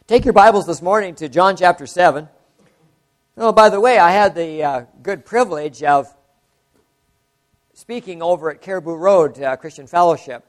Take your Bibles this morning to John chapter 7. Oh, by the way, I had the good privilege of speaking over at Caribou Road Christian Fellowship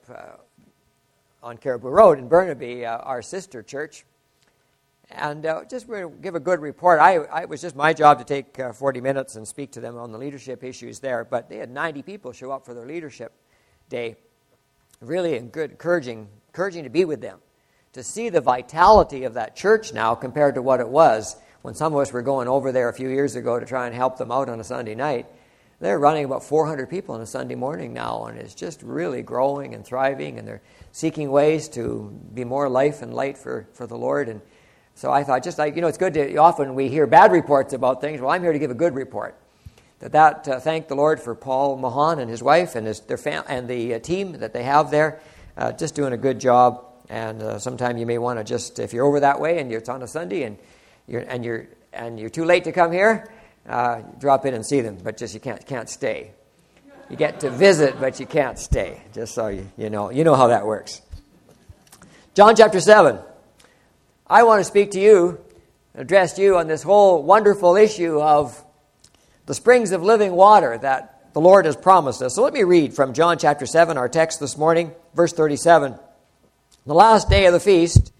on Caribou Road in Burnaby, our sister church. And just to give a good report, it was just my job to take 40 minutes and speak to them on the leadership issues there. But they had 90 people show up for their leadership day. Really encouraging to be with them. To see the vitality of that church now compared to what it was when some of us were going over there a few years ago to try and help them out on a Sunday night. They're running about 400 people on a Sunday morning now, and it's just really growing and thriving, and they're seeking ways to be more life and light for the Lord. And so I thought, it's good to, often we hear bad reports about things. Well, I'm here to give a good report. Thank the Lord for Paul Mahan and his wife and the team that they have there, just doing a good job. And sometime you may want to just, if you're over that way and it's on a Sunday and you're too late to come here, drop in and see them. But just you can't stay. You get to visit, but you can't stay. Just so you know how that works. John chapter 7. I want to speak to you, address you on this whole wonderful issue of the springs of living water that the Lord has promised us. So let me read from John chapter 7, our text this morning, verse 37. The last day of the feast,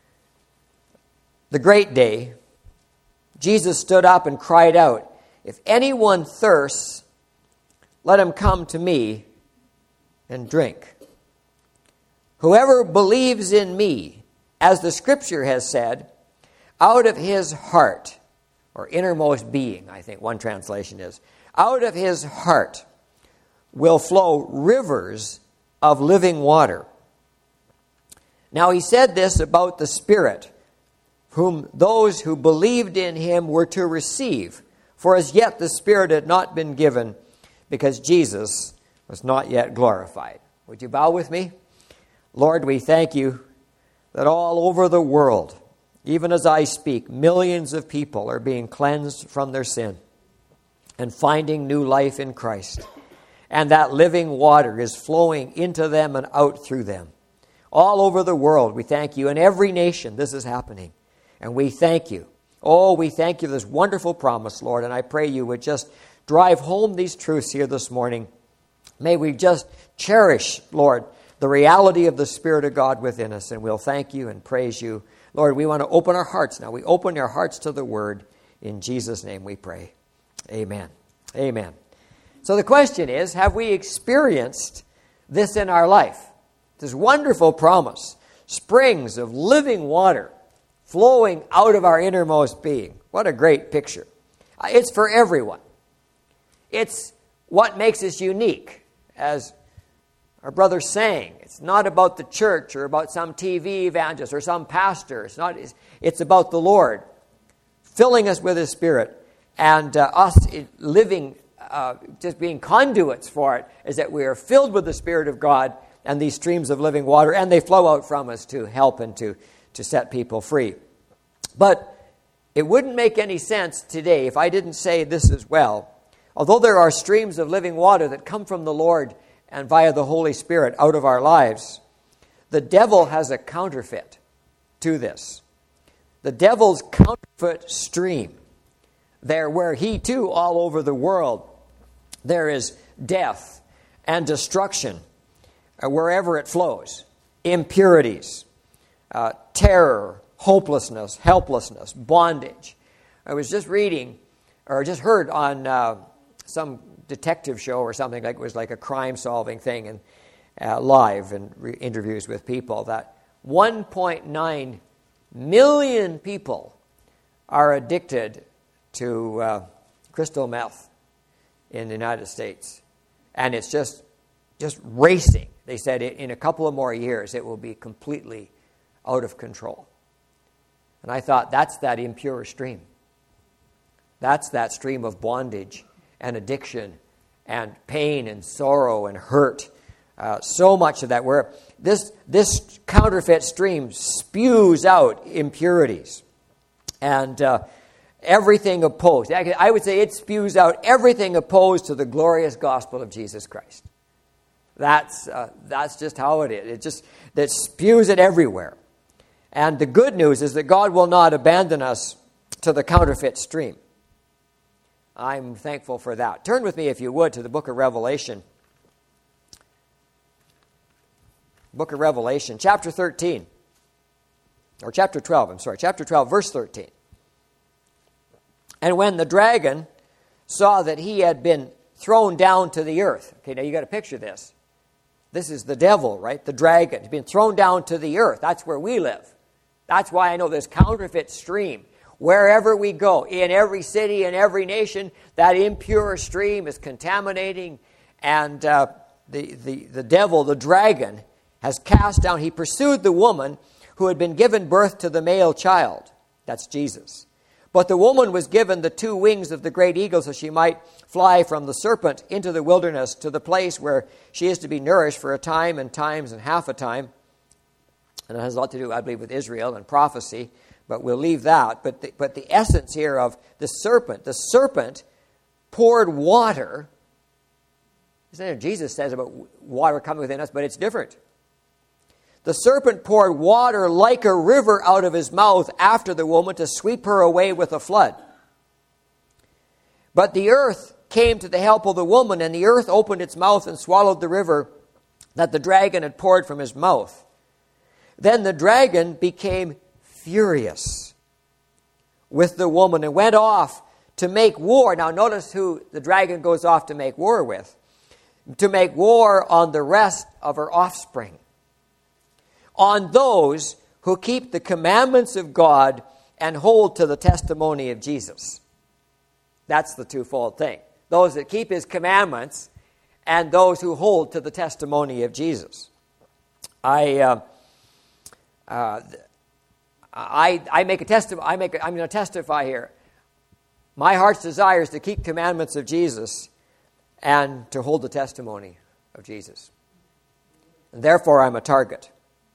the great day, Jesus stood up and cried out, "If anyone thirsts, let him come to me and drink. Whoever believes in me, as the Scripture has said, out of his heart," or innermost being, I think one translation is, "out of his heart will flow rivers of living water." Now he said this about the Spirit, whom those who believed in him were to receive. For as yet the Spirit had not been given, because Jesus was not yet glorified. Would you bow with me? Lord, we thank you that all over the world, even as I speak, millions of people are being cleansed from their sin and finding new life in Christ. And that living water is flowing into them and out through them. All over the world, we thank you. In every nation, this is happening. And we thank you. Oh, we thank you for this wonderful promise, Lord. And I pray you would just drive home these truths here this morning. May we just cherish, Lord, the reality of the Spirit of God within us. And we'll thank you and praise you. Lord, we want to open our hearts now. We open our hearts to the Word. In Jesus' name we pray. Amen. Amen. So the question is, have we experienced this in our life? This wonderful promise, springs of living water flowing out of our innermost being. What a great picture. It's for everyone. It's what makes us unique. As our brother sang, it's not about the church or about some TV evangelist or some pastor. It's about the Lord filling us with His Spirit, and us living, just being conduits for it, is that we are filled with the Spirit of God and these streams of living water, and they flow out from us to help and to set people free. But it wouldn't make any sense today if I didn't say this as well. Although there are streams of living water that come from the Lord and via the Holy Spirit out of our lives, the devil has a counterfeit to this. The devil's counterfeit stream, there where he too, all over the world, there is death and destruction wherever it flows, impurities, terror, hopelessness, helplessness, bondage. I was just reading, or just heard on some detective show or something, like it was like a crime-solving thing, and live and interviews with people, that 1.9 million people are addicted to crystal meth in the United States, and it's just racing. They said in a couple of more years, it will be completely out of control. And I thought, that's that impure stream. That's that stream of bondage and addiction and pain and sorrow and hurt. So much of that, where this counterfeit stream spews out impurities and everything opposed. I would say it spews out everything opposed to the glorious gospel of Jesus Christ. That's just how it is. That spews it everywhere. And the good news is that God will not abandon us to the counterfeit stream. I'm thankful for that. Turn with me, if you would, to the book of Revelation. Book of Revelation, chapter 13. Or chapter 12, I'm sorry. Chapter 12, verse 13. And when the dragon saw that he had been thrown down to the earth. Okay, now you got to picture this. This is the devil, right? The dragon. He's been thrown down to the earth. That's where we live. That's why I know this counterfeit stream. Wherever we go, in every city, in every nation, that impure stream is contaminating. And the devil, the dragon, has cast down. He pursued the woman who had been given birth to the male child. That's Jesus. But the woman was given the 2 wings of the great eagle so she might fly from the serpent into the wilderness to the place where she is to be nourished for a time and times and half a time. And it has a lot to do, I believe, with Israel and prophecy. But we'll leave that. But the essence here of the serpent poured water. Jesus says about water coming within us, but it's different. The serpent poured water like a river out of his mouth after the woman to sweep her away with a flood. But the earth came to the help of the woman, and the earth opened its mouth and swallowed the river that the dragon had poured from his mouth. Then the dragon became furious with the woman and went off to make war. Now notice who the dragon goes off to make war with. To make war on the rest of her offspring. On those who keep the commandments of God and hold to the testimony of Jesus. That's the twofold thing. Those that keep his commandments and those who hold to the testimony of Jesus. I'm going to testify here. My heart's desire is to keep commandments of Jesus and to hold the testimony of Jesus. And therefore, I'm a target.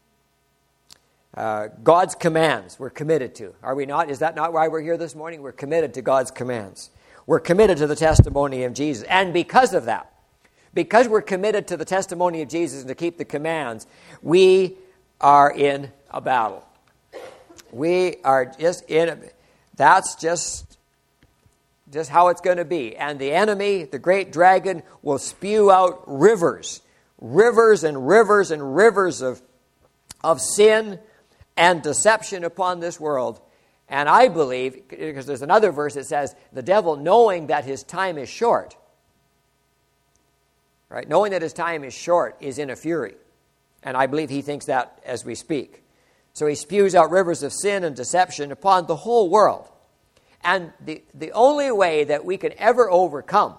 God's commands we're committed to. Are we not? Is that not why we're here this morning? We're committed to God's commands. We're committed to the testimony of Jesus. And because of that, because we're committed to the testimony of Jesus and to keep the commands, we are in a battle. We are just that's just how it's going to be. And the enemy, the great dragon, will spew out rivers and rivers and rivers of sin and deception upon this world. And I believe, because there's another verse that says, the devil, knowing that his time is short, right? Knowing that his time is short, is in a fury. And I believe he thinks that as we speak. So he spews out rivers of sin and deception upon the whole world. And the only way that we can ever overcome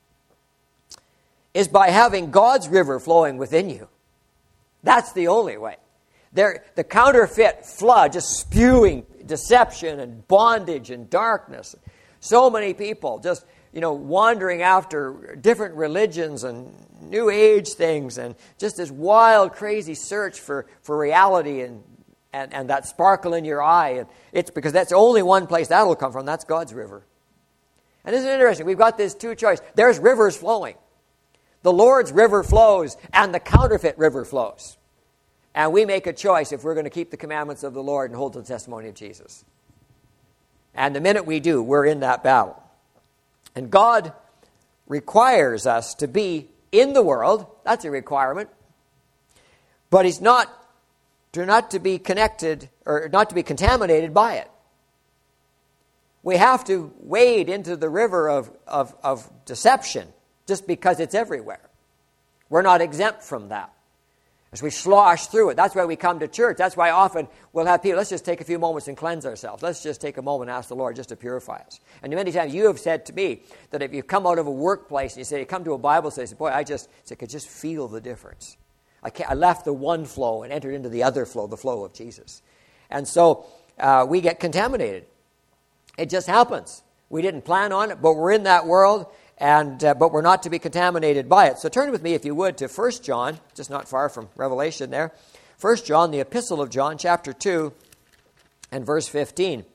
is by having God's river flowing within you. That's the only way. The counterfeit flood, just spewing deception and bondage and darkness. So many people just, wandering after different religions and New Age things and just this wild, crazy search for reality and that sparkle in your eye. And it's because that's only one place that'll come from. That's God's river. And isn't it interesting? We've got this two choices. There's rivers flowing. The Lord's river flows and the counterfeit river flows. And we make a choice if we're going to keep the commandments of the Lord and hold to the testimony of Jesus. And the minute we do, we're in that battle. And God requires us to be in the world. That's a requirement. But He's not to be connected or not to be contaminated by it. We have to wade into the river of deception just because it's everywhere. We're not exempt from that. As we slosh through it. That's why we come to church. That's why often we'll have people, let's just take a few moments and cleanse ourselves. Let's just take a moment and ask the Lord just to purify us. And many times you have said to me that if you come out of a workplace and you say, you come to a Bible study, you say, boy, I could just feel the difference. I left the one flow and entered into the other flow, the flow of Jesus. And so we get contaminated. It just happens. We didn't plan on it, but we're in that world. But we're not to be contaminated by it. So turn with me, if you would, to 1 John, just not far from Revelation there. 1 John, the Epistle of John, chapter 2, and verse 15.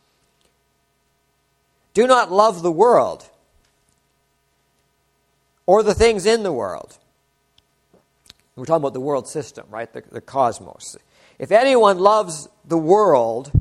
Do not love the world or the things in the world. We're talking about the world system, right? The cosmos. If anyone loves the world,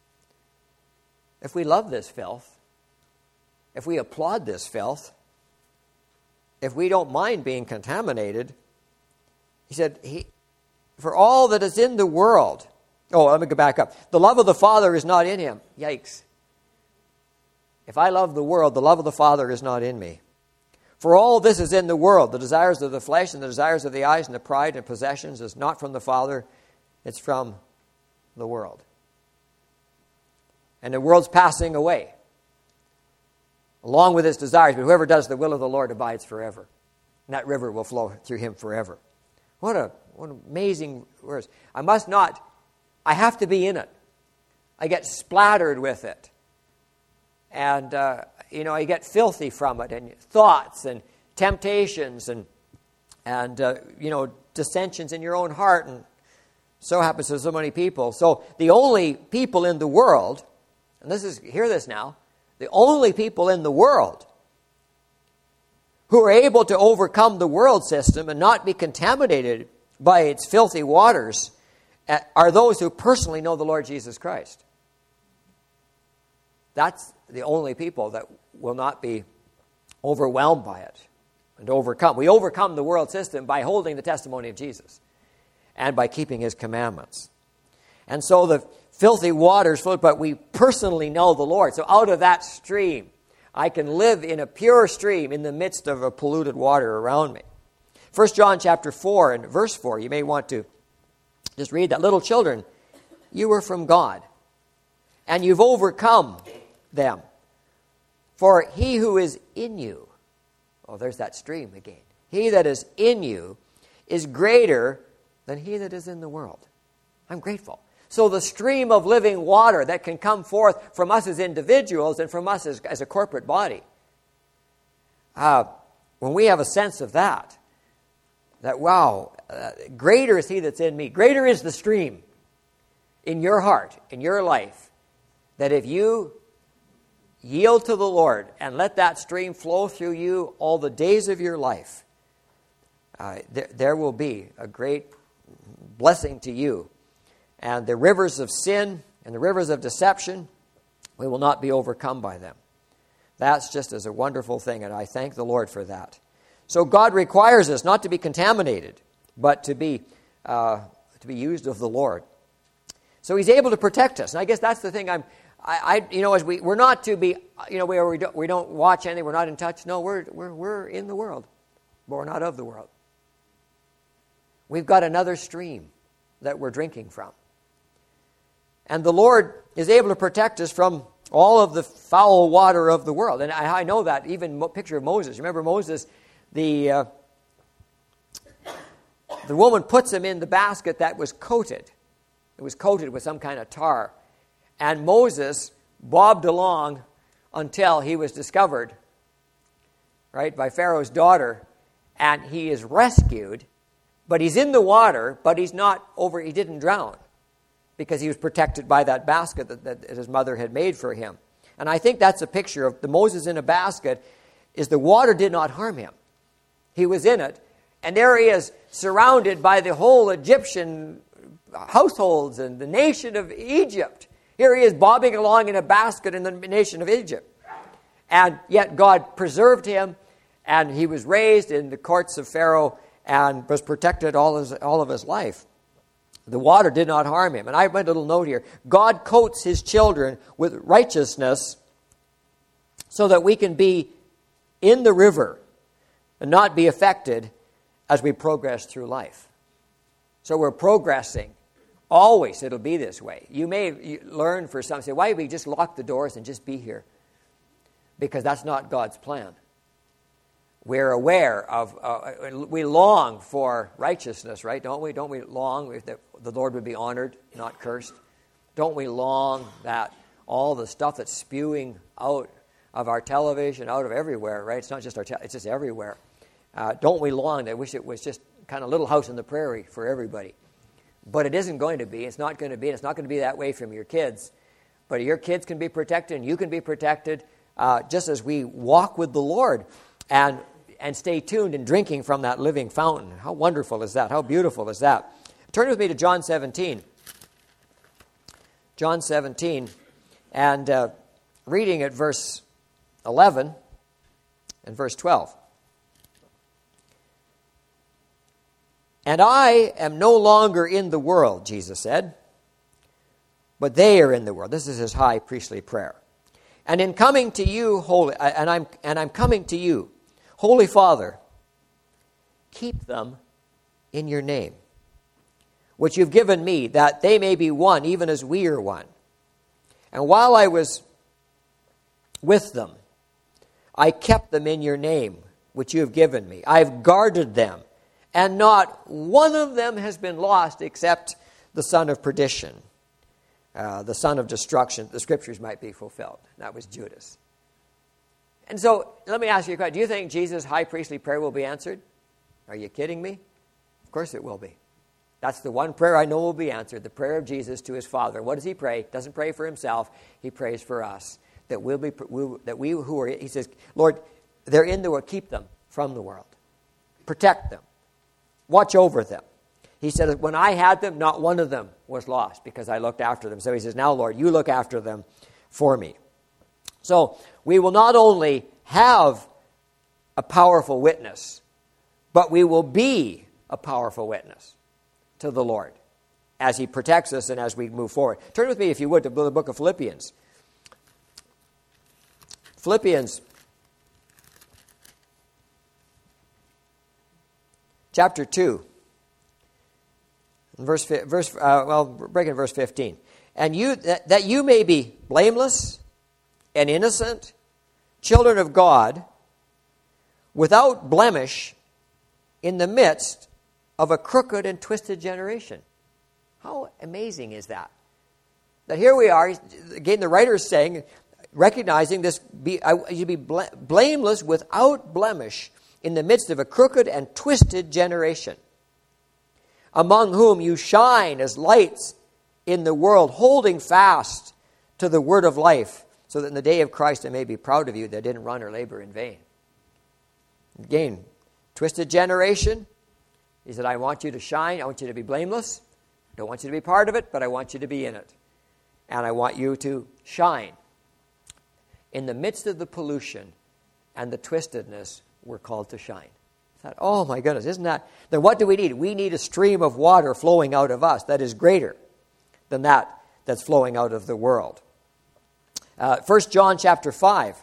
if we love this filth, if we applaud this filth, if we don't mind being contaminated, he said, for all that is in the world. Oh, let me go back up. The love of the Father is not in him. Yikes. If I love the world, the love of the Father is not in me. For all this is in the world, the desires of the flesh and the desires of the eyes and the pride and possessions is not from the Father, it's from the world. And the world's passing away, along with its desires, but whoever does the will of the Lord abides forever. And that river will flow through him forever. What amazing words. I have to be in it. I get splattered with it. And, I get filthy from it, and thoughts and temptations and dissensions in your own heart, and so happens to so many people. So the only people in the world, and hear this now, the only people in the world who are able to overcome the world system and not be contaminated by its filthy waters are those who personally know the Lord Jesus Christ. That's the only people that will not be overwhelmed by it and overcome. We overcome the world system by holding the testimony of Jesus and by keeping his commandments. And so the filthy waters flow, but we personally know the Lord. So out of that stream, I can live in a pure stream in the midst of a polluted water around me. 1 John chapter 4 and verse 4, you may want to just read that. Little children, you are from God, and you've overcome them. For he who is in you, oh, there's that stream again. He that is in you is greater than he that is in the world. I'm grateful. So the stream of living water that can come forth from us as individuals and from us as a corporate body, when we have a sense of that wow, greater is he that's in me. Greater is the stream in your heart, in your life, that if you yield to the Lord and let that stream flow through you all the days of your life, there will be a great blessing to you. And the rivers of sin and the rivers of deception, we will not be overcome by them. That's just as a wonderful thing, and I thank the Lord for that. So God requires us not to be contaminated, but to be used of the Lord. So He's able to protect us, and I guess that's the thing. As we're not to be, where we don't watch anything, we're not in touch. No, we're in the world, but we're not of the world. We've got another stream that we're drinking from. And the Lord is able to protect us from all of the foul water of the world. And I know that, even picture of Moses. Remember Moses, the woman puts him in the basket that was coated. It was coated with some kind of tar. And Moses bobbed along until he was discovered, right, by Pharaoh's daughter. And he is rescued, but he's in the water, but he didn't drown, because he was protected by that basket that his mother had made for him. And I think that's a picture of the Moses in a basket, is the water did not harm him. He was in it, and there he is, surrounded by the whole Egyptian households and the nation of Egypt. Here he is bobbing along in a basket in the nation of Egypt. And yet God preserved him, and he was raised in the courts of Pharaoh and was protected all of his life. The water did not harm him. And I made a little note here. God coats his children with righteousness so that we can be in the river and not be affected as we progress through life. So we're progressing. Always it'll be this way. You may learn for some, say, why don't we just lock the doors and just be here? Because that's not God's plan. We're aware of, we long for righteousness, right? Don't we? Don't we long that the Lord would be honored, not cursed? Don't we long that all the stuff that's spewing out of our television, out of everywhere, right? It's not just it's just everywhere. Don't we long that wish it was just kind of Little House on the Prairie for everybody? But it isn't going to be. It's not going to be. It's not going to be that way from your kids. But your kids can be protected, and you can be protected just as we walk with the Lord and stay tuned and drinking from that living fountain. How wonderful is that? How beautiful is that? Turn with me to John 17. John 17, and reading at verse 11 and verse 12. And I am no longer in the world, Jesus said, but they are in the world. This is his high priestly prayer. And in coming to you, I'm coming to you, Holy Father, keep them in your name, which you've given me, that they may be one, even as we are one. And while I was with them, I kept them in your name, which you have given me. I've guarded them, and not one of them has been lost except the son of perdition, the son of destruction. The scriptures might be fulfilled. That was Judas. And so, let me ask you a question. Do you think Jesus' high priestly prayer will be answered? Are you kidding me? Of course it will be. That's the one prayer I know will be answered, the prayer of Jesus to his Father. What does he pray? He doesn't pray for himself. He prays for us. He says, Lord, they're in the world. Keep them from the world. Protect them. Watch over them. He said, when I had them, not one of them was lost because I looked after them. So he says, now, Lord, you look after them for me. So we will not only have a powerful witness, but we will be a powerful witness to the Lord as he protects us and as we move forward. Turn with me, if you would, to the book of Philippians. Philippians chapter 2, break in verse 15. And you that you may be blameless and innocent, children of God, without blemish, in the midst of a crooked and twisted generation. How amazing is that? That here we are, again, the writer is saying, recognizing this, you be blameless without blemish in the midst of a crooked and twisted generation, among whom you shine as lights in the world, holding fast to the word of life, so that in the day of Christ I may be proud of you that I didn't run or labor in vain. Again, twisted generation. He said, I want you to shine. I want you to be blameless. I don't want you to be part of it, but I want you to be in it. And I want you to shine. In the midst of the pollution and the twistedness, we're called to shine. I thought, oh my goodness, isn't that? Then what do we need? We need a stream of water flowing out of us that is greater than that's flowing out of the world. 1 John chapter 5.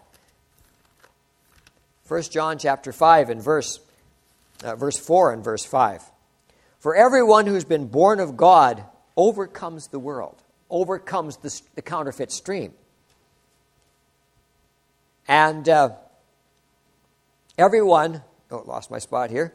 1 John chapter 5 and verse 4 and verse 5. For everyone who's been born of God overcomes the world, overcomes the counterfeit stream. And everyone, lost my spot here.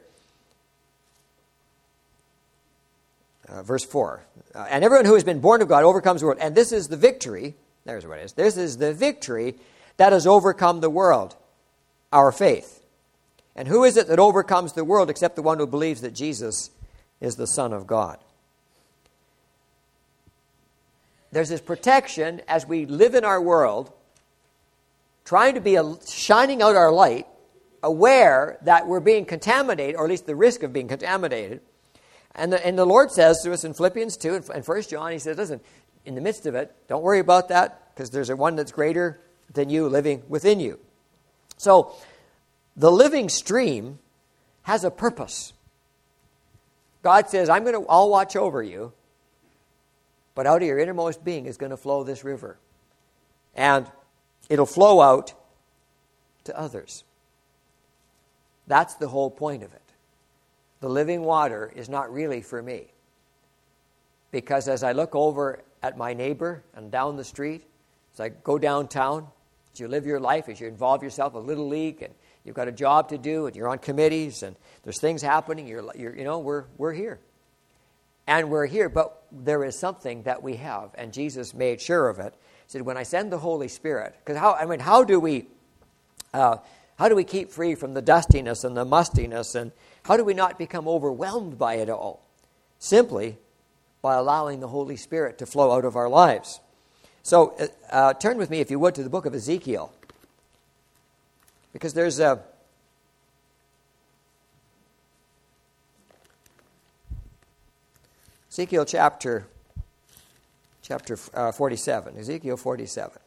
Verse 4. And everyone who has been born of God overcomes the world. And this is the victory. There's what it is. This is the victory that has overcome the world, our faith. And who is it that overcomes the world except the one who believes that Jesus is the Son of God? There's this protection as we live in our world, trying to be shining out our light, aware that we're being contaminated, or at least the risk of being contaminated. And the Lord says to us in Philippians 2 and 1 John, he says, listen, in the midst of it, don't worry about that, because there's a one that's greater than you living within you. So, the living stream has a purpose. God says, I'll watch over you, but out of your innermost being is going to flow this river. And it'll flow out to others. That's the whole point of it. The living water is not really for me. Because as I look over at my neighbor and down the street, as I go downtown, as you live your life, as you involve yourself in Little League, and you've got a job to do, and you're on committees, and there's things happening, we're here. And we're here, but there is something that we have, and Jesus made sure of it. He said, when I send the Holy Spirit, because how do we keep free from the dustiness and the mustiness, and how do we not become overwhelmed by it all? Simply by allowing the Holy Spirit to flow out of our lives. So turn with me, if you would, to the book of Ezekiel. Because there's Ezekiel chapter chapter 47, Ezekiel 47.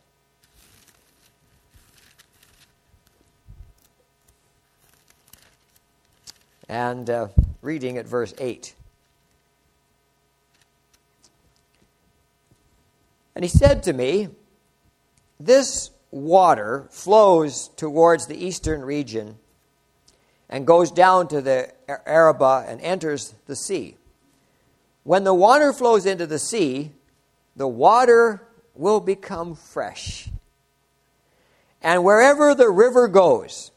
And reading at verse 8. And he said to me, this water flows towards the eastern region and goes down to the Arabah and enters the sea. When the water flows into the sea, the water will become fresh. And wherever the river goes,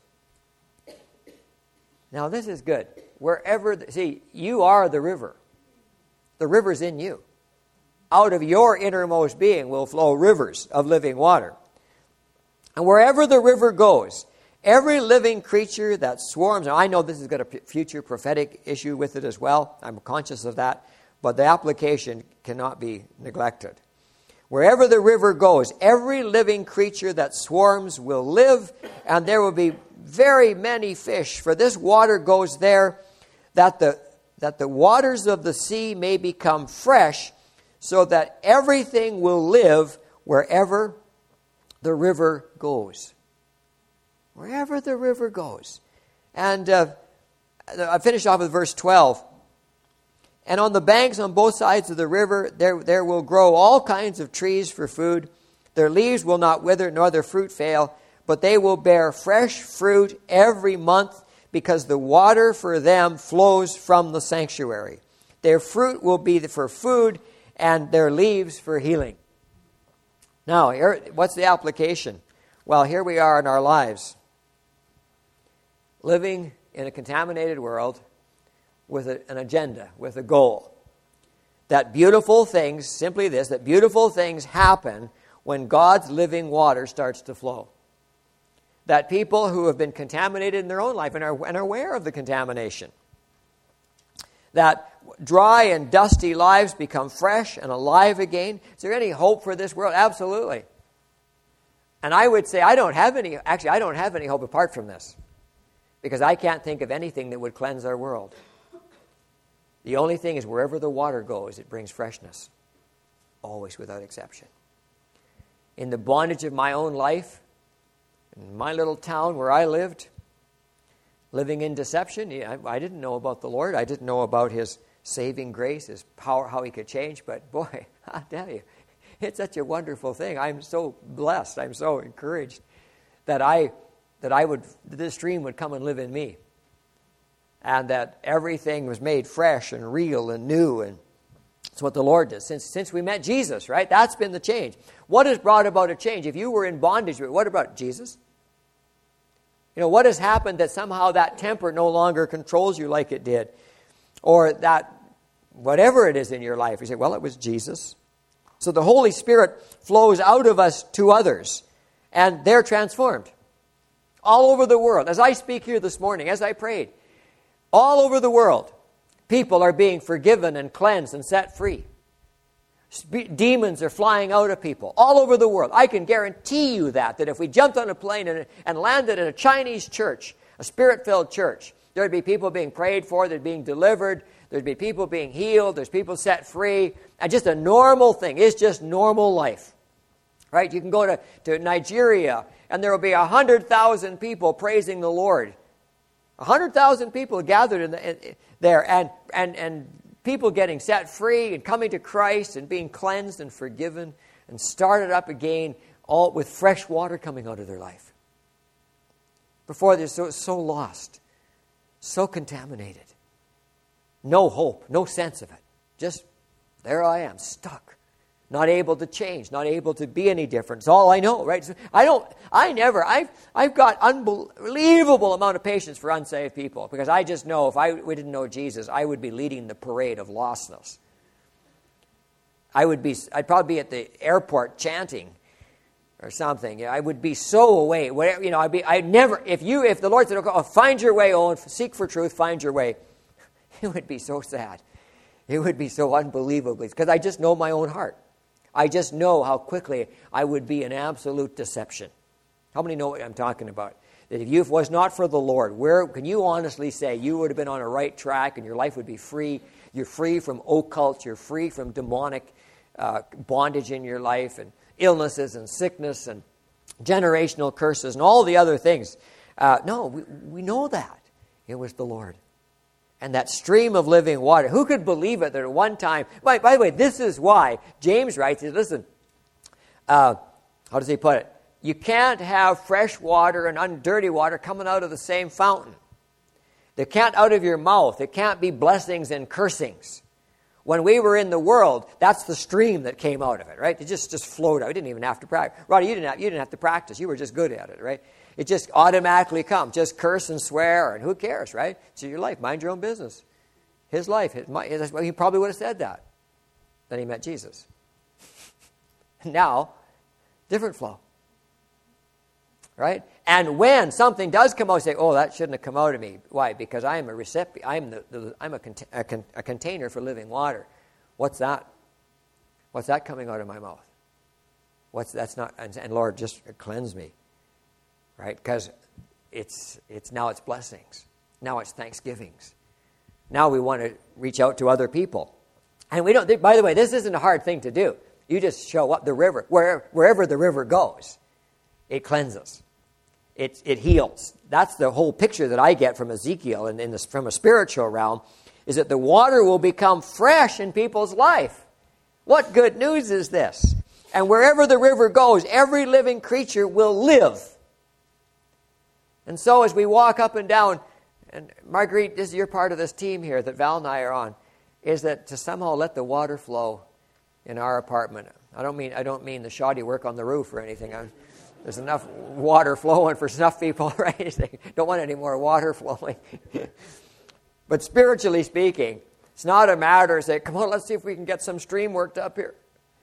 now this is good. See, you are the river. The river's in you. Out of your innermost being will flow rivers of living water. And wherever the river goes, every living creature that swarms, now I know this has got a future prophetic issue with it as well. I'm conscious of that. But the application cannot be neglected. Wherever the river goes, every living creature that swarms will live, and there will be very many fish. For this water goes there, that the waters of the sea may become fresh, so that everything will live wherever the river goes. Wherever the river goes. And I finish off with verse 12. And on the banks on both sides of the river, there will grow all kinds of trees for food. Their leaves will not wither, nor their fruit fail, but they will bear fresh fruit every month, because the water for them flows from the sanctuary. Their fruit will be for food, and their leaves for healing. Now, what's the application? Well, here we are in our lives, living in a contaminated world with an agenda, with a goal. That beautiful things, simply this, that beautiful things happen when God's living water starts to flow. That people who have been contaminated in their own life and are aware of the contamination, that dry and dusty lives become fresh and alive again. Is there any hope for this world? Absolutely. And I would say I don't have any hope apart from this, because I can't think of anything that would cleanse our world. The only thing is, wherever the water goes, it brings freshness. Always, without exception. In the bondage of my own life, in my little town where I lived, living in deception, I didn't know about the Lord. I didn't know about His saving grace, His power, how He could change. But boy, I tell you, it's such a wonderful thing. I'm so blessed. I'm so encouraged that this stream would come and live in me. And that everything was made fresh and real and new. And that's what the Lord does. Since we met Jesus, right? That's been the change. What has brought about a change? If you were in bondage, what about Jesus? What has happened that somehow that temper no longer controls you like it did? Or that whatever it is in your life, you say, well, it was Jesus. So the Holy Spirit flows out of us to others, and they're transformed. All over the world. As I speak here this morning, as I prayed, all over the world, people are being forgiven and cleansed and set free. Demons are flying out of people all over the world. I can guarantee you that if we jumped on a plane and landed in a Chinese church, a Spirit-filled church, there'd be people being prayed for, there'd be delivered, there'd be people being healed, there's people set free, and just a normal thing. It's just normal life. Right? You can go to Nigeria, and there will be 100,000 people praising the Lord. 100,000 people gathered there, and people getting set free and coming to Christ and being cleansed and forgiven and started up again, all with fresh water coming out of their life. Before they're so lost, so contaminated. No hope, no sense of it. Just there I am, stuck. Not able to change, not able to be any different. It's all I know, right? I've got unbelievable amount of patience for unsaved people, because I just know if we didn't know Jesus, I would be leading the parade of lostness. I'd probably be at the airport chanting or something. I would be so away. If the Lord said, "Oh, find your way, Owen, seek for truth, find your way," it would be so sad. It would be so unbelievably, because I just know my own heart. I just know how quickly I would be in absolute deception. How many know what I'm talking about? That if it was not for the Lord, where can you honestly say you would have been on a right track and your life would be free? You're free from occult. You're free from demonic bondage in your life and illnesses and sickness and generational curses and all the other things. No, we know that. It was the Lord. And that stream of living water. Who could believe it that at one time... By the way, this is why James writes, listen, how does he put it? You can't have fresh water and dirty water coming out of the same fountain. They can't out of your mouth. It can't be blessings and cursings. When we were in the world, that's the stream that came out of it, right? It just flowed out. We didn't even have to practice. Roddy, you didn't have to practice. You were just good at it, right? It just automatically comes. Just curse and swear, and who cares, right? It's your life. Mind your own business. His life. He probably would have said that. Then he met Jesus. Now, different flow. Right? And when something does come out, say, oh, that shouldn't have come out of me. Why? Because I am a recipient. I'm a container for living water. What's that? What's that coming out of my mouth? That's not. And Lord, just cleanse me. Right? Because it's blessings. Now it's thanksgivings. Now we want to reach out to other people. And we don't. By the way, this isn't a hard thing to do. You just show up the river. Wherever the river goes, it cleanses. It heals. That's the whole picture that I get from Ezekiel and from a spiritual realm, is that the water will become fresh in people's life. What good news is this? And wherever the river goes, every living creature will live. And so as we walk up and down, and Marguerite, you're part of this team here that Val and I are on, is that to somehow let the water flow in our apartment. I don't mean the shoddy work on the roof or anything. There's enough water flowing for enough people, right? They don't want any more water flowing. But spiritually speaking, it's not a matter of saying, come on, let's see if we can get some stream worked up here.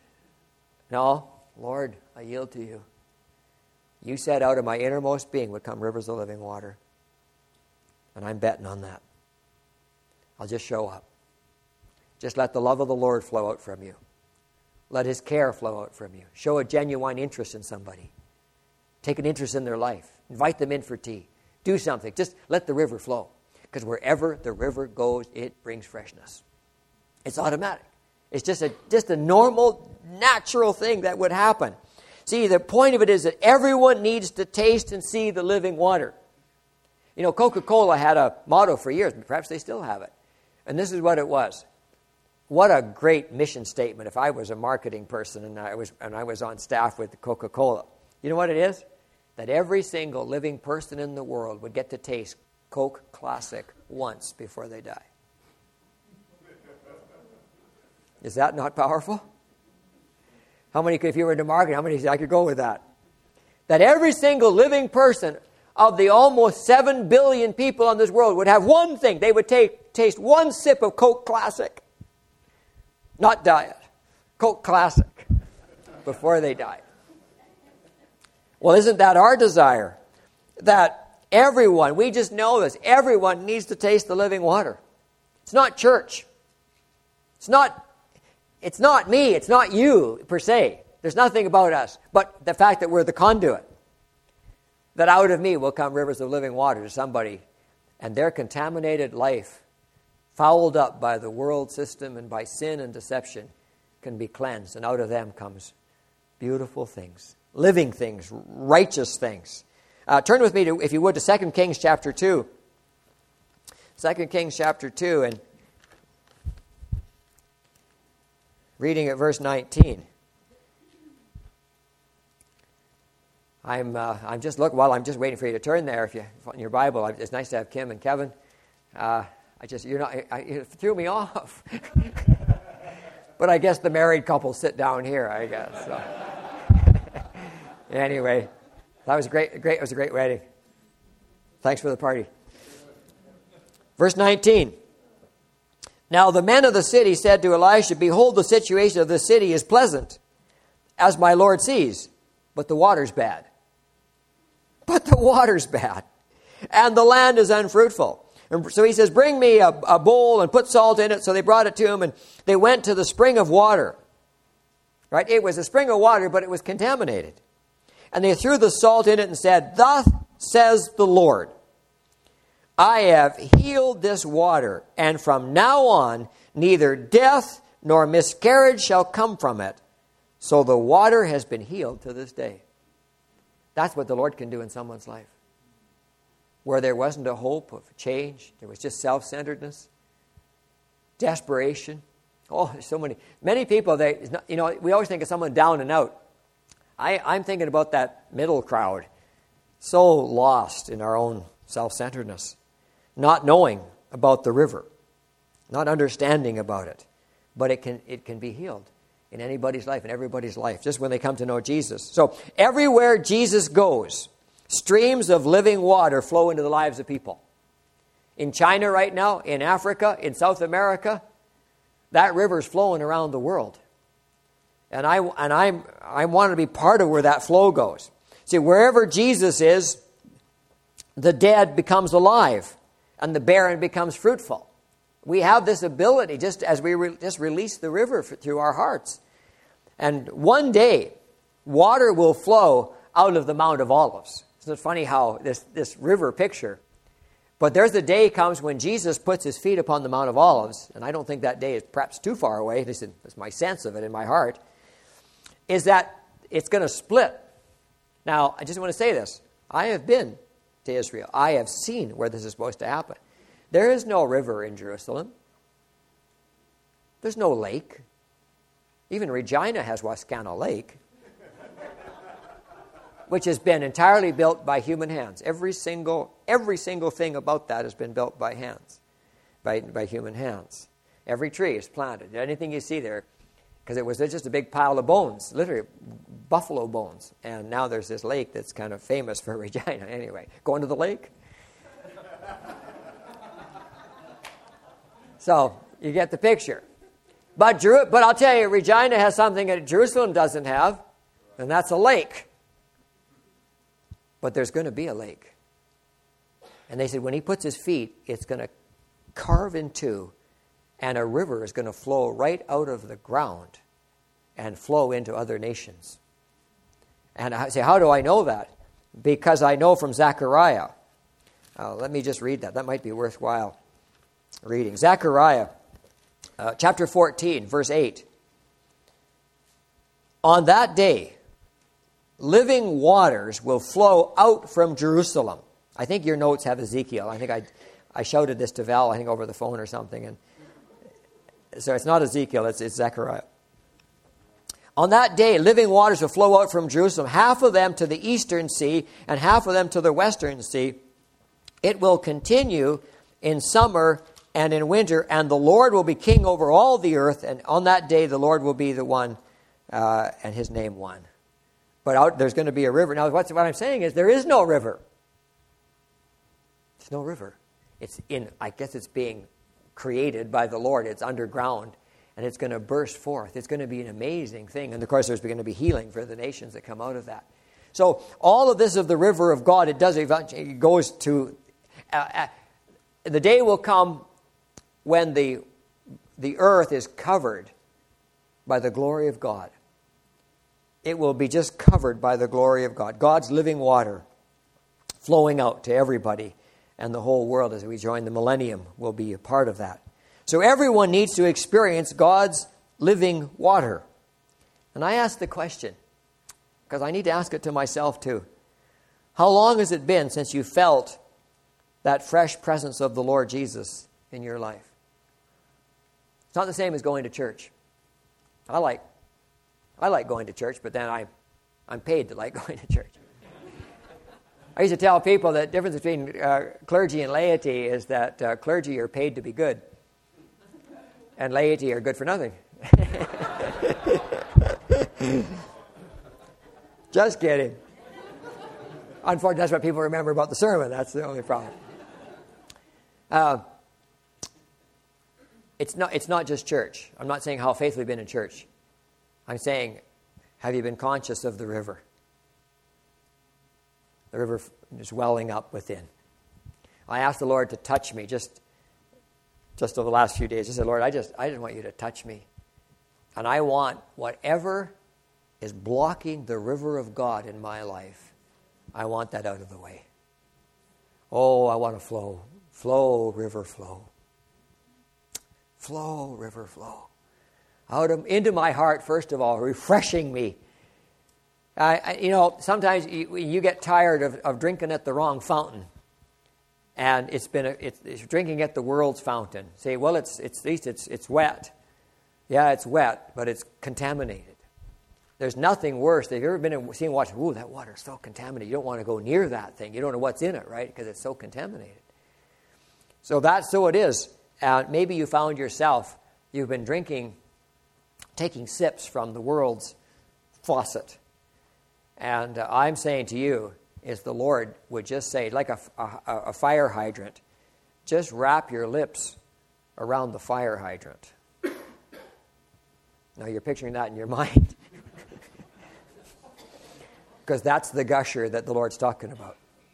No, Lord, I yield to you. You said out of my innermost being would come rivers of living water. And I'm betting on that. I'll just show up. Just let the love of the Lord flow out from you. Let his care flow out from you. Show a genuine interest in somebody. Take an interest in their life. Invite them in for tea. Do something. Just let the river flow. Because wherever the river goes, it brings freshness. It's automatic. It's just a normal, natural thing that would happen. See, the point of it is that everyone needs to taste and see the living water. You know, Coca-Cola had a motto for years. Perhaps they still have it. And this is what it was. What a great mission statement if I was a marketing person and I was on staff with Coca-Cola. You know what it is? That every single living person in the world would get to taste Coke Classic once before they die. Is that not powerful? How many, if you were into marketing, how many I could go with that? That every single living person of the almost 7 billion people on this world would have one thing. They would taste one sip of Coke Classic. Not diet. Coke Classic. Before they die. Well, isn't that our desire? That everyone, we just know this, everyone needs to taste the living water. It's not church. It's not me, it's not you per se. There's nothing about us. But the fact that we're the conduit. That out of me will come rivers of living water to somebody. And their contaminated life, fouled up by the world system and by sin and deception, can be cleansed. And out of them comes beautiful things. Living things, righteous things. Turn with me, if you would, to 2 Kings chapter 2. 2 Kings chapter 2, and reading at verse 19. I'm just waiting for you to turn there. If you in your Bible, it's nice to have Kim and Kevin. You threw me off. But I guess the married couple sit down here, I guess. So. Anyway, that was great. It was a great wedding. Thanks for the party. Verse 19. Now the men of the city said to Elisha, behold, the situation of the city is pleasant, as my Lord sees, but the water's bad. But the water's bad, and the land is unfruitful. And so he says, bring me a bowl and put salt in it. So they brought it to him, and they went to the spring of water. Right? It was a spring of water, but it was contaminated. And they threw the salt in it and said, thus says the Lord, I have healed this water, and from now on neither death nor miscarriage shall come from it. So the water has been healed to this day. That's what the Lord can do in someone's life. Where there wasn't a hope of change, there was just self-centeredness, desperation. Oh, there's so many people, we always think of someone down and out. I'm thinking about that middle crowd, so lost in our own self-centeredness, not knowing about the river, not understanding about it. But it can be healed in anybody's life, in everybody's life, just when they come to know Jesus. So everywhere Jesus goes, streams of living water flow into the lives of people. In China right now, in Africa, in South America, that river's flowing around the world. And I want to be part of where that flow goes. See, wherever Jesus is, the dead becomes alive, and the barren becomes fruitful. We have this ability just as we just release the river through our hearts. And one day, water will flow out of the Mount of Olives. Isn't it funny how this river picture? But there's the day comes when Jesus puts his feet upon the Mount of Olives, and I don't think that day is perhaps too far away, at least it's my sense of it in my heart, is that it's going to split. Now, I just want to say this. I have been to Israel. I have seen where this is supposed to happen. There is no river in Jerusalem. There's no lake. Even Regina has Wascana Lake, which has been entirely built by human hands. Every single thing about that has been built by hands, by human hands. Every tree is planted. Anything you see there, because it was just a big pile of bones, literally buffalo bones. And now there's this lake that's kind of famous for Regina. Anyway, going to the lake? So you get the picture. But I'll tell you, Regina has something that Jerusalem doesn't have, and that's a lake. But there's going to be a lake. And they said when he puts his feet, it's going to carve in two, and a river is going to flow right out of the ground and flow into other nations. And I say, how do I know that? Because I know from Zechariah. Let me just read that. That might be worthwhile reading. Zechariah chapter 14, verse 8. On that day, living waters will flow out from Jerusalem. I think your notes have Ezekiel. I think I shouted this to Val, I think, over the phone or something. And so it's not Ezekiel, it's Zechariah. On that day, living waters will flow out from Jerusalem, half of them to the eastern sea and half of them to the western sea. It will continue in summer and in winter, and the Lord will be king over all the earth, and on that day the Lord will be the one, and his name one. But there's going to be a river. Now, what I'm saying is there is no river. There's no river. I guess it's being created by the Lord. It's underground, and it's going to burst forth. It's going to be an amazing thing. And, of course, there's going to be healing for the nations that come out of that. So all of this of the river of God, it goes to... the day will come when the earth is covered by the glory of God. It will be just covered by the glory of God. God's living water flowing out to everybody, and the whole world as we join the millennium will be a part of that. So everyone needs to experience God's living water. And I ask the question, because I need to ask it to myself too. How long has it been since you felt that fresh presence of the Lord Jesus in your life? It's not the same as going to church. I like going to church, but then I'm paid to like going to church. I used to tell people that the difference between clergy and laity is that clergy are paid to be good, and laity are good for nothing. Just kidding. Unfortunately, that's what people remember about the sermon. That's the only problem. It's not just church. I'm not saying how faithfully you've been in church. I'm saying, have you been conscious of the river? The river is welling up within. I asked the Lord to touch me just over the last few days. I said, Lord, I just want you to touch me. And I want whatever is blocking the river of God in my life, I want that out of the way. Oh, I want to flow. Flow, river, flow. Flow, river, flow. into my heart, first of all, refreshing me. Sometimes you get tired of drinking at the wrong fountain, and it's drinking at the world's fountain. Say, well, at least it's wet. Yeah, it's wet, but it's contaminated. There's nothing worse. Have you ever seen water? Ooh, that water is so contaminated. You don't want to go near that thing. You don't know what's in it, right? Because it's so contaminated. So that's so it is. Maybe you found yourself, you've been taking sips from the world's faucet. And I'm saying to you, is the Lord would just say, like a fire hydrant, just wrap your lips around the fire hydrant. Now you're picturing that in your mind. Because that's the gusher that the Lord's talking about.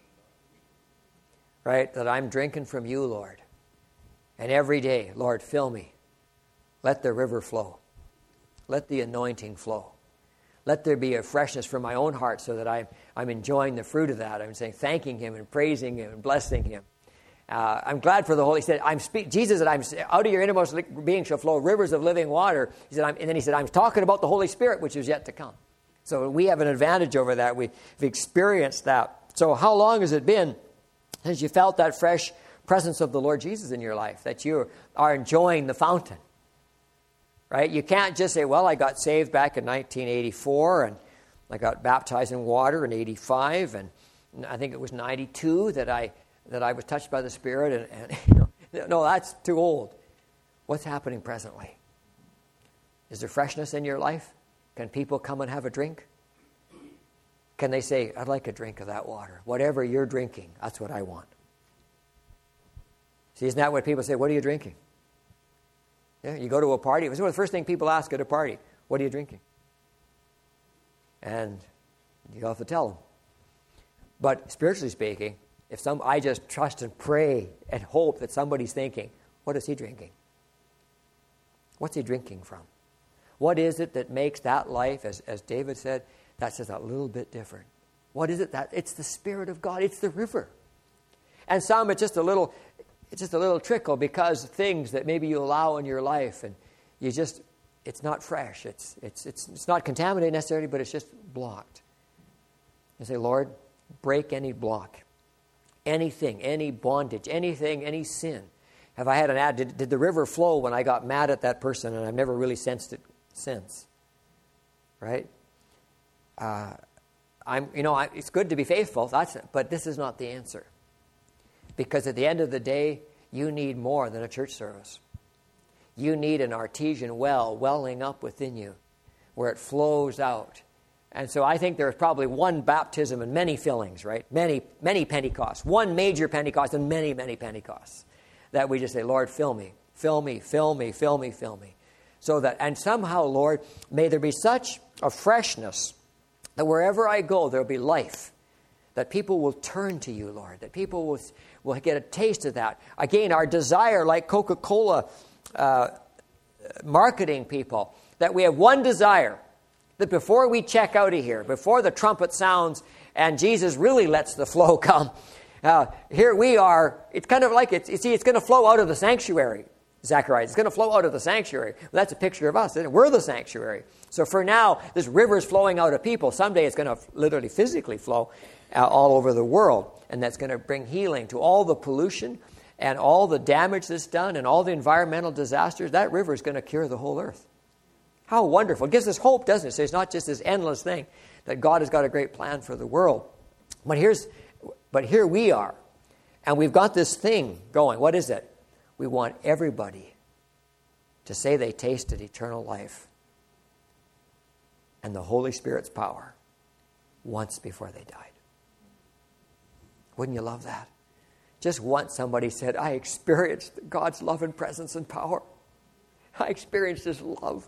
Right? That I'm drinking from you, Lord. And every day, Lord, fill me. Let the river flow. Let the anointing flow. Let there be a freshness from my own heart so that I'm enjoying the fruit of that. I'm saying, thanking Him and praising Him and blessing Him. I'm glad for the Holy Spirit. Jesus said, out of your innermost being shall flow rivers of living water. He said, and then He said, I'm talking about the Holy Spirit, which is yet to come. So we have an advantage over that. We've experienced that. So how long has it been since you felt that fresh presence of the Lord Jesus in your life, that you are enjoying the fountain? Right? You can't just say, well, I got saved back in 1984, and I got baptized in water in 85, and I think it was 92 that I was touched by the Spirit, and no, that's too old. What's happening presently? Is there freshness in your life? Can people come and have a drink? Can they say, I'd like a drink of that water? Whatever you're drinking, that's what I want. See, isn't that what people say? What are you drinking? Yeah, you go to a party. It's one of the first things people ask at a party. What are you drinking? And you have to tell them. But spiritually speaking, I just trust and pray and hope that somebody's thinking, what is he drinking? What's he drinking from? What is it that makes that life, as David said, that's just a little bit different? What is it? It's the Spirit of God. It's the river. And some, it's just a little trickle because things that maybe you allow in your life, and it's not fresh. It's not contaminated necessarily, but it's just blocked. You say, Lord, break any block, anything, any bondage, anything, any sin. Have I had an ad? Did the river flow when I got mad at that person, and I've never really sensed it since? Right? It's good to be faithful. But this is not the answer. Because at the end of the day, you need more than a church service. You need an artesian well welling up within you where it flows out. And so I think there's probably one baptism and many fillings, right? Many, many Pentecosts. One major Pentecost and many, many Pentecosts. That we just say, Lord, fill me, fill me, fill me, fill me, fill me. And somehow, Lord, may there be such a freshness that wherever I go, there'll be life. That people will turn to you, Lord. That people will get a taste of that. Again, our desire, like Coca-Cola marketing people, that we have one desire, that before we check out of here, before the trumpet sounds and Jesus really lets the flow come, here we are. It's kind of like it's going to flow out of the sanctuary, Zechariah. It's going to flow out of the sanctuary. Well, that's a picture of us, isn't it? We're the sanctuary. So for now, this river is flowing out of people. Someday it's going to literally physically flow all over the world. And that's going to bring healing to all the pollution and all the damage that's done and all the environmental disasters. That river is going to cure the whole earth. How wonderful. It gives us hope, doesn't it? So it's not just this endless thing that God has got a great plan for the world. But here we are. And we've got this thing going. What is it? We want everybody to say they tasted eternal life and the Holy Spirit's power once before they died. Wouldn't you love that? Just once somebody said, I experienced God's love and presence and power. I experienced His love.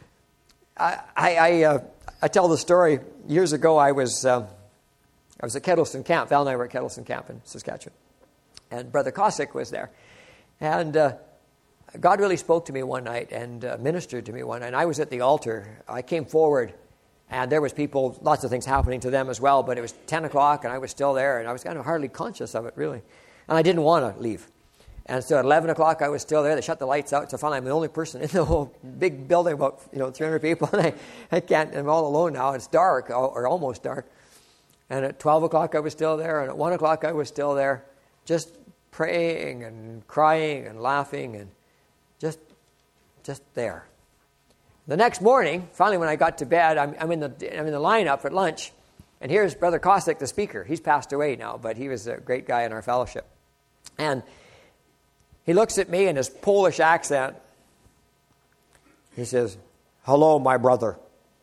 I tell the story. Years ago, I was at Kettleston Camp. Val and I were at Kettleston Camp in Saskatchewan. And Brother Cossack was there. And God really spoke to me one night and ministered to me one night. And I was at the altar. I came forward, and there was people, lots of things happening to them as well, but it was 10 o'clock, and I was still there, and I was kind of hardly conscious of it, really. And I didn't want to leave. And so at 11 o'clock, I was still there. They shut the lights out. So finally, I'm the only person in the whole big building, about 300 people. And I can't, I'm all alone now. It's dark, or almost dark. And at 12 o'clock, I was still there. And at 1 o'clock, I was still there, just praying and crying and laughing and just there. The next morning, finally, when I got to bed, I'm in the lineup at lunch. And here's Brother Kosik, the speaker. He's passed away now, but he was a great guy in our fellowship. And he looks at me in his Polish accent. He says, "Hello, my brother."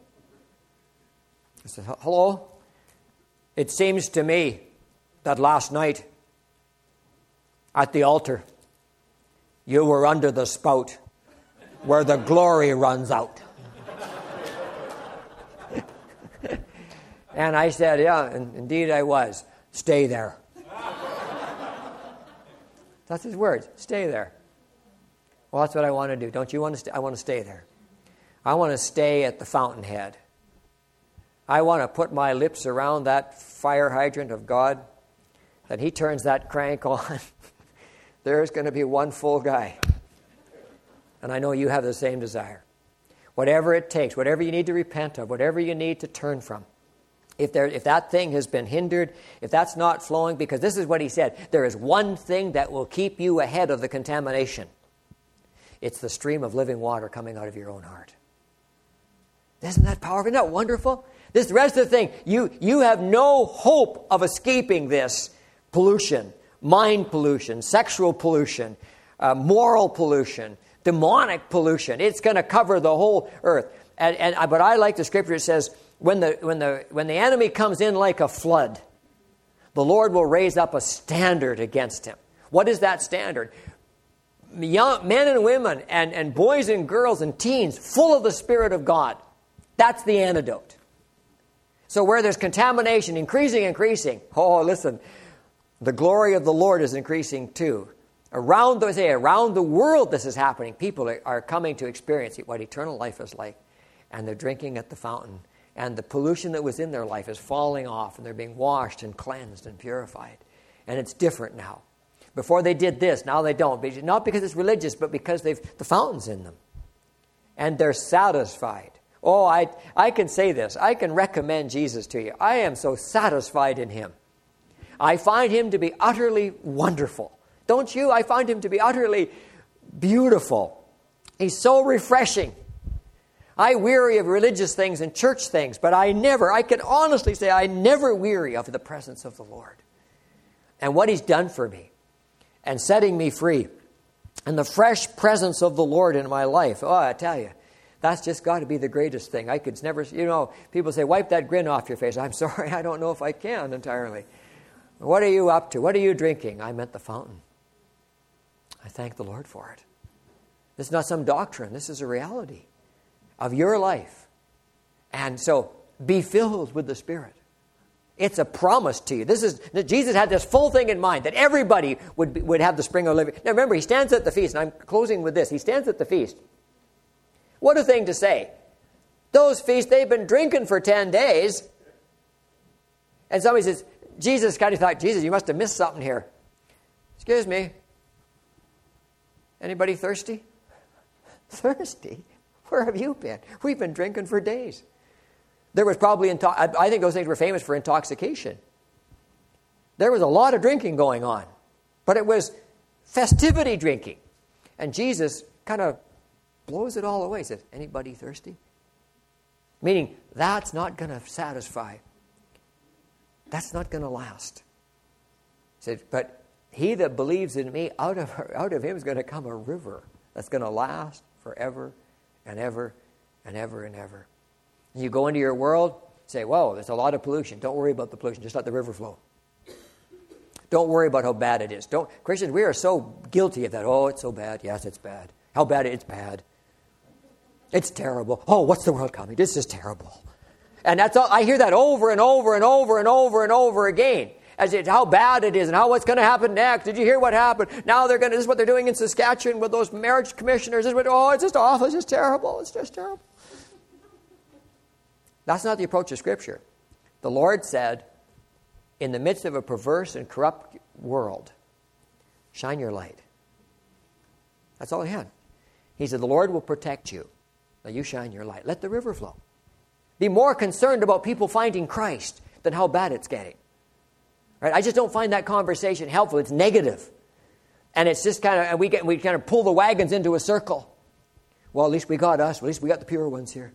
I said, "Hello? It seems to me that last night at the altar, you were under the spout where the glory runs out." And I said, "Yeah, and indeed I was. Stay there." That's his words. Stay there. Well, that's what I want to do. Don't you want to stay? I want to stay there. I want to stay at the fountainhead. I want to put my lips around that fire hydrant of God. That he turns that crank on. There's going to be one full guy. And I know you have the same desire. Whatever it takes, whatever you need to repent of, whatever you need to turn from. If that thing has been hindered, if that's not flowing, because this is what he said, there is one thing that will keep you ahead of the contamination. It's the stream of living water coming out of your own heart. Isn't that powerful? Isn't that wonderful? This rest of the thing, you have no hope of escaping this pollution, mind pollution, sexual pollution, moral pollution, demonic pollution. It's going to cover the whole earth. But I like the scripture. It says, when the enemy comes in like a flood, the Lord will raise up a standard against him. What is that standard? Young men and women and boys and girls and teens full of the Spirit of God. That's the antidote. So where there's contamination increasing, oh, listen, the glory of the Lord is increasing too. Around the world this is happening. People are coming to experience what eternal life is like. And they're drinking at the fountain. And the pollution that was in their life is falling off. And they're being washed and cleansed and purified. And it's different now. Before they did this, now they don't. Not because it's religious, but because the fountain's in them. And they're satisfied. Oh, I can say this. I can recommend Jesus to you. I am so satisfied in him. I find him to be utterly wonderful. Don't you? I find him to be utterly beautiful. He's so refreshing. I weary of religious things and church things, but I can honestly say I never weary of the presence of the Lord. And what he's done for me. And setting me free. And the fresh presence of the Lord in my life. Oh, I tell you, that's just got to be the greatest thing. I could never, people say, wipe that grin off your face. I'm sorry, I don't know if I can entirely. What are you up to? What are you drinking? I'm at the fountain. I thank the Lord for it. This is not some doctrine. This is a reality of your life. And so, be filled with the Spirit. It's a promise to you. Jesus had this full thing in mind, that everybody would have the spring of living. Now remember, he stands at the feast, and I'm closing with this. He stands at the feast. What a thing to say. Those feasts, they've been drinking for 10 days. And somebody says, Jesus kind of thought, Jesus, you must have missed something here. Excuse me. Anybody thirsty? Thirsty? Where have you been? We've been drinking for days. There was probably, I think those things were famous for intoxication. There was a lot of drinking going on. But it was festivity drinking. And Jesus kind of blows it all away. He says, anybody thirsty? Meaning, that's not going to satisfy. That's not going to last. He said, but he that believes in me, out of him is going to come a river that's going to last forever and ever and ever and ever. And you go into your world, say, whoa, there's a lot of pollution. Don't worry about the pollution. Just let the river flow. Don't worry about how bad it is. Christians, we are so guilty of that. Oh, it's so bad. Yes, it's bad. How bad? It's bad. It's terrible. Oh, what's the world coming? This is terrible. And that's all. I hear that over and over and over and over and over again. As it's how bad it is and what's going to happen next. Did you hear what happened? Now this is what they're doing in Saskatchewan with those marriage commissioners. It's just awful. It's just terrible. It's just terrible. That's not the approach of Scripture. The Lord said, in the midst of a perverse and corrupt world, shine your light. That's all he had. He said, the Lord will protect you. Now you shine your light. Let the river flow. Be more concerned about people finding Christ than how bad it's getting. Right? I just don't find that conversation helpful. It's negative. And it's just kind of, and we kind of pull the wagons into a circle. Well, at least we got us. Well, at least we got the pure ones here.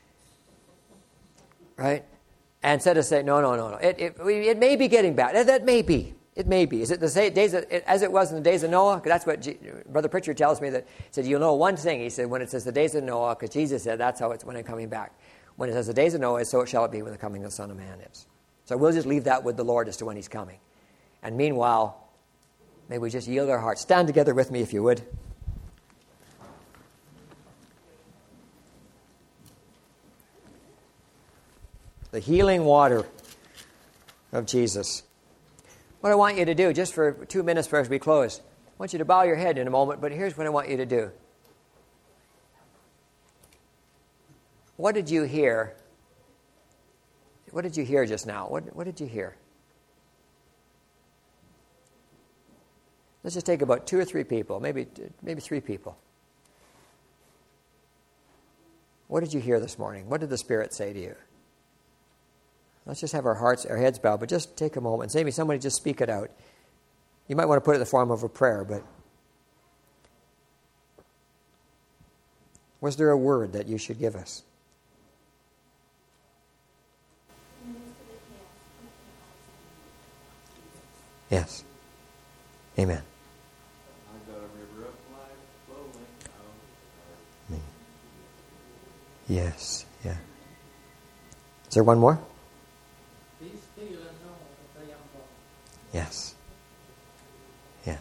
Right? And instead of saying, no. It may be getting bad. That may be. It may be. Is it the same days as it was in the days of Noah? Because that's what Brother Pritchard tells me. That he said, you'll know one thing. He said, when it says the days of Noah, because Jesus said that's how it's when I'm coming back. When it says the days of Noah, so it shall it be when the coming of the Son of Man is. So we'll just leave that with the Lord as to when he's coming. And meanwhile, may we just yield our hearts. Stand together with me if you would. The healing water of Jesus. What I want you to do, just for 2 minutes before we close, I want you to bow your head in a moment, but here's what I want you to do. What did you hear? What did you hear just now? What did you hear? Let's just take about 2 or 3 people, maybe 3 people. What did you hear this morning? What did the Spirit say to you? Let's just have our heads bowed, but just take a moment. Maybe somebody just speak it out. You might want to put it in the form of a prayer, but was there a word that you should give us? Yes. Amen. I've got a river of life flowing out. Yes, yeah. Is there one more? Be still and know that I am God. Yes. Yes.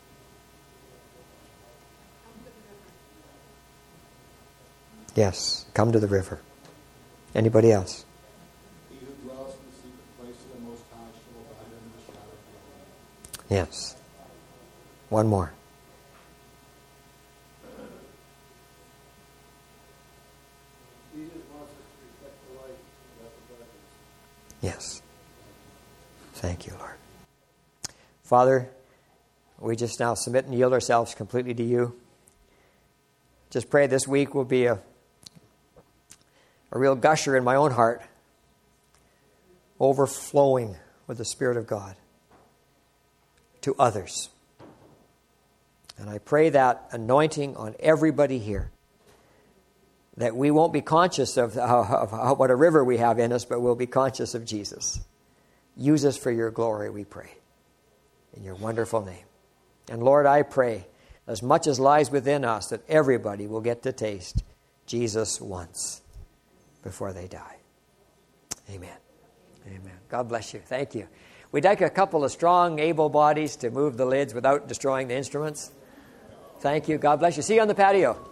Yes. Come to the river. Anybody else? He who dwells in the secret place of the Most High shall abide under the shadow of the Almighty. Yes. One more. Jesus wants us to reflect the light of the darkness. Yes. Thank you, Lord. Father, we just now submit and yield ourselves completely to you. Just pray this week will be a real gusher in my own heart, overflowing with the Spirit of God to others. And I pray that anointing on everybody here, that we won't be conscious of what a river we have in us, but we'll be conscious of Jesus. Use us for your glory, we pray. In your wonderful name. And Lord, I pray, as much as lies within us, that everybody will get to taste Jesus once before they die. Amen. Amen. God bless you. Thank you. We'd like a couple of strong, able bodies to move the lids without destroying the instruments. Thank you. God bless you. See you on the patio.